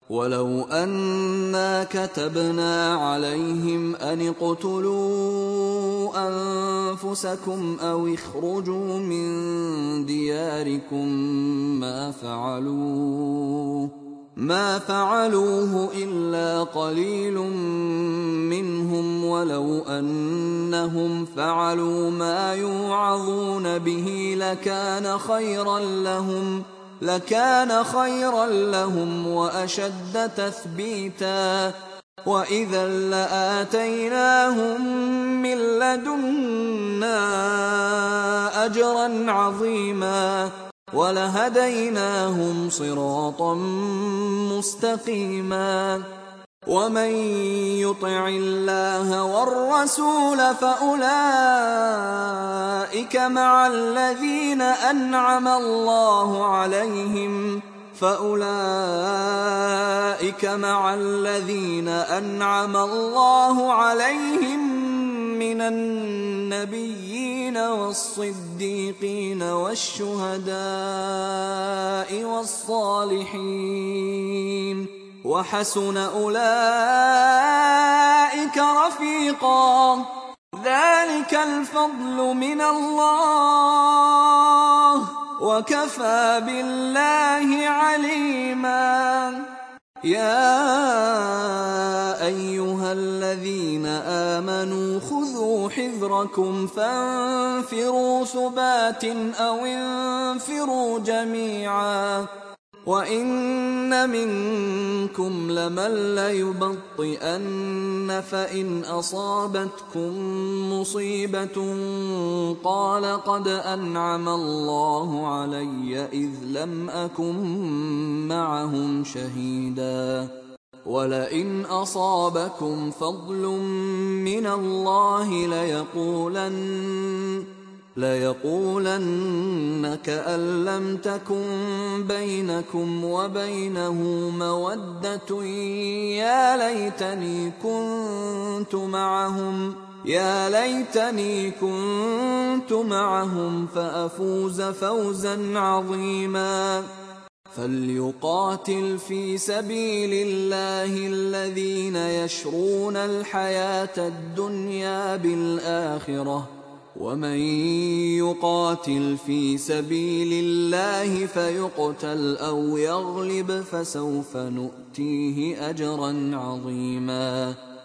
ولو أنا كتبنا عليهم أن اقتلوا أنفسكم أو اخرجوا من دياركم ما فعلوه إلا قليل منهم، ولو أنهم فعلوا ما يوعظون به لكان خيرا لهم وأشد تثبيتا، وإذا لآتيناهم من لدنا أجرا عظيما ولهديناهم صراطا مستقيما. ومن يطع الله والرسول فأولئك مع الذين أنعم الله عليهم من النبيين والصديقين والشهداء والصالحين، وحسن أولئك رفيقا. ذلك الفضل من الله وكفى بالله عليما. يا أيها الذين آمنوا خذوا حذركم فانفروا ثبات أو انفروا جميعا، وإن منكم لمن ليبطئن فإن أصابتكم مصيبة قال قد أنعم الله علي إذ لم أكن معهم شهيدا، ولئن أصابكم فضل من الله ليقولن كأن لم تكن بينكم وبينه مودة يا ليتني كنت معهم فأفوز فوزا عظيما. فليقاتل في سبيل الله الذين يشرون الحياة الدنيا بالآخرة، ومن يقاتل في سبيل الله فيقتل أو يغلب فسوف نؤتيه أجرا عظيما.